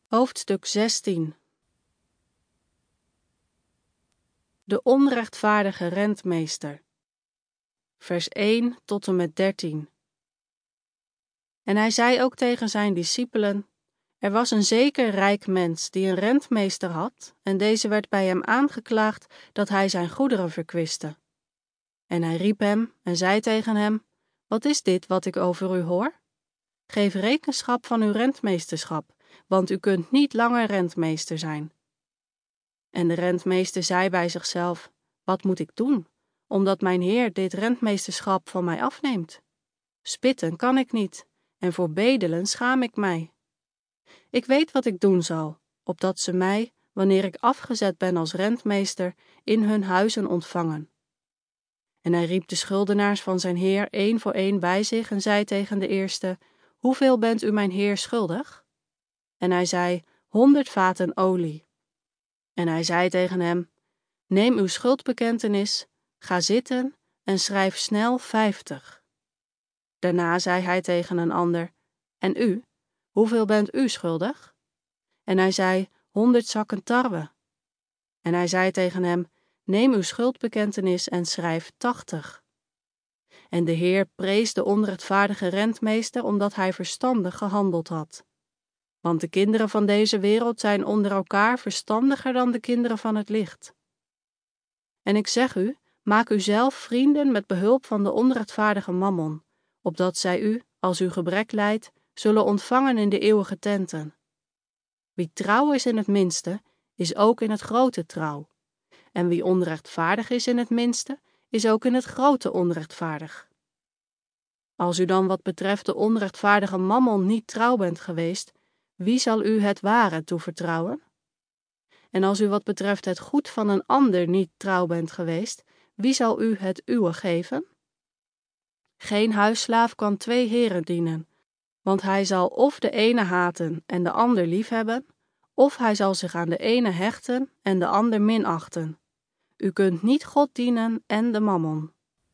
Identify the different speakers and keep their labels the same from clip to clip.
Speaker 1: Hoofdstuk 16. De onrechtvaardige rentmeester. Vers 1 tot en met 13. En hij zei ook tegen zijn discipelen: Er was een zeker rijk mens die een rentmeester had, en deze werd bij hem aangeklaagd dat hij zijn goederen verkwiste. En hij riep hem en zei tegen hem: Wat is dit wat ik over u hoor? Geef rekenschap van uw rentmeesterschap, want u kunt niet langer rentmeester zijn. En de rentmeester zei bij zichzelf: Wat moet ik doen, omdat mijn heer dit rentmeesterschap van mij afneemt? Spitten kan ik niet, en voor bedelen schaam ik mij. Ik weet wat ik doen zal, opdat ze mij, wanneer ik afgezet ben als rentmeester, in hun huizen ontvangen. En hij riep de schuldenaars van zijn heer één voor één bij zich en zei tegen de eerste: Hoeveel bent u mijn heer schuldig? En hij zei: 100 vaten olie. En hij zei tegen hem: Neem uw schuldbekentenis, ga zitten en schrijf snel 50. Daarna zei hij tegen een ander: En u, hoeveel bent u schuldig? En hij zei: 100 zakken tarwe. En hij zei tegen hem: Neem uw schuldbekentenis en schrijf 80. En de Heer prees de onrechtvaardige rentmeester omdat hij verstandig gehandeld had. Want de kinderen van deze wereld zijn onder elkaar verstandiger dan de kinderen van het licht. En ik zeg u, maak u zelf vrienden met behulp van de onrechtvaardige mammon, opdat zij u, als u gebrek lijdt, zullen ontvangen in de eeuwige tenten. Wie trouw is in het minste, is ook in het grote trouw. En wie onrechtvaardig is in het minste, is ook in het grote onrechtvaardig. Als u dan wat betreft de onrechtvaardige mammon niet trouw bent geweest, wie zal u het ware toevertrouwen? En als u wat betreft het goed van een ander niet trouw bent geweest, wie zal u het uwe geven? Geen huisslaaf kan 2 heren dienen, want hij zal of de ene haten en de ander liefhebben, of hij zal zich aan de ene hechten en de ander minachten. U kunt niet God dienen en de mammon.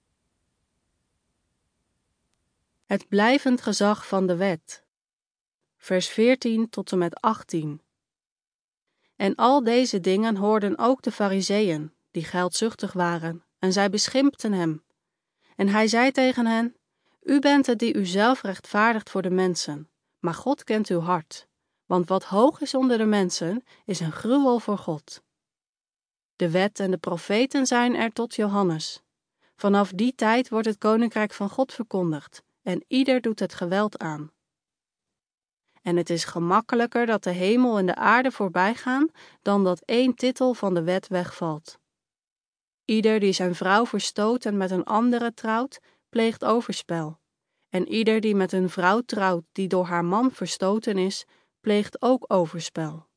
Speaker 1: Het blijvend gezag van de wet. Vers 14 tot en met 18. En al deze dingen hoorden ook de Farizeeën, die geldzuchtig waren, en zij beschimpten hem. En hij zei tegen hen: U bent het die u zelf rechtvaardigt voor de mensen, maar God kent uw hart. Want wat hoog is onder de mensen, is een gruwel voor God. De wet en de profeten zijn er tot Johannes. Vanaf die tijd wordt het koninkrijk van God verkondigd, en ieder doet het geweld aan. En het is gemakkelijker dat de hemel en de aarde voorbij gaan, dan dat 1 titel van de wet wegvalt. Ieder die zijn vrouw verstoot en met een andere trouwt, pleegt overspel. En ieder die met een vrouw trouwt die door haar man verstoten is, pleegt ook overspel.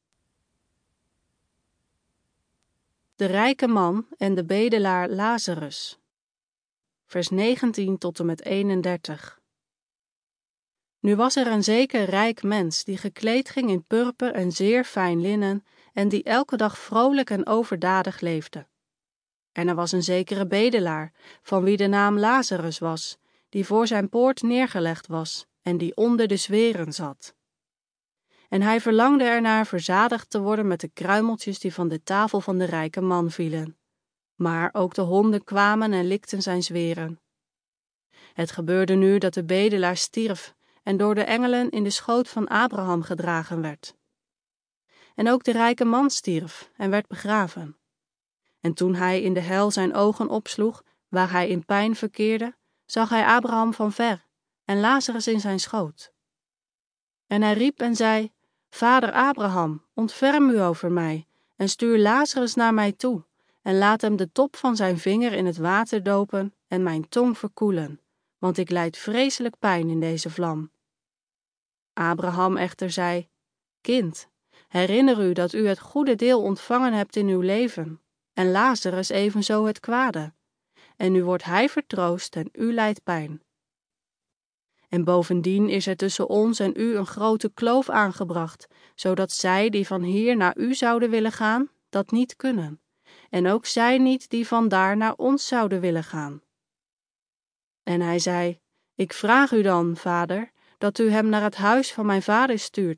Speaker 1: De rijke man en de bedelaar Lazarus. Vers 19 tot en met 31. Nu was er een zeker rijk mens die gekleed ging in purper en zeer fijn linnen en die elke dag vrolijk en overdadig leefde. En er was een zekere bedelaar, van wie de naam Lazarus was, die voor zijn poort neergelegd was en die onder de zweren zat. En hij verlangde ernaar verzadigd te worden met de kruimeltjes die van de tafel van de rijke man vielen. Maar ook de honden kwamen en likten zijn zweren. Het gebeurde nu dat de bedelaar stierf en door de engelen in de schoot van Abraham gedragen werd. En ook de rijke man stierf en werd begraven. En toen hij in de hel zijn ogen opsloeg, waar hij in pijn verkeerde, zag hij Abraham van ver en Lazarus in zijn schoot. En hij riep en zei: Vader Abraham, ontferm u over mij en stuur Lazarus naar mij toe en laat hem de top van zijn vinger in het water dopen en mijn tong verkoelen, want ik lijd vreselijk pijn in deze vlam. Abraham echter zei: Kind, herinner u dat u het goede deel ontvangen hebt in uw leven, en Lazarus evenzo het kwade. En nu wordt hij vertroost en u lijdt pijn. En bovendien is er tussen ons en u een grote kloof aangebracht, zodat zij die van hier naar u zouden willen gaan, dat niet kunnen, en ook zij niet die van daar naar ons zouden willen gaan. En hij zei: Ik vraag u dan, vader, dat u hem naar het huis van mijn vader stuurt,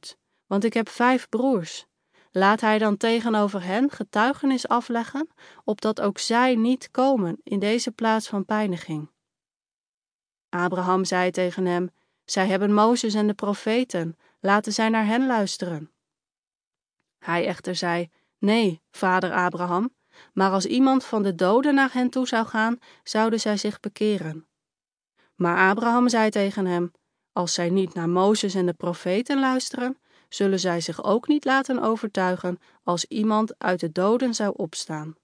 Speaker 1: want ik heb 5 broers. Laat hij dan tegenover hen getuigenis afleggen, opdat ook zij niet komen in deze plaats van pijniging. Abraham zei tegen hem: Zij hebben Mozes en de profeten, laten zij naar hen luisteren. Hij echter zei: Nee, vader Abraham, maar als iemand van de doden naar hen toe zou gaan, zouden zij zich bekeren. Maar Abraham zei tegen hem: Als zij niet naar Mozes en de profeten luisteren, zullen zij zich ook niet laten overtuigen als iemand uit de doden zou opstaan.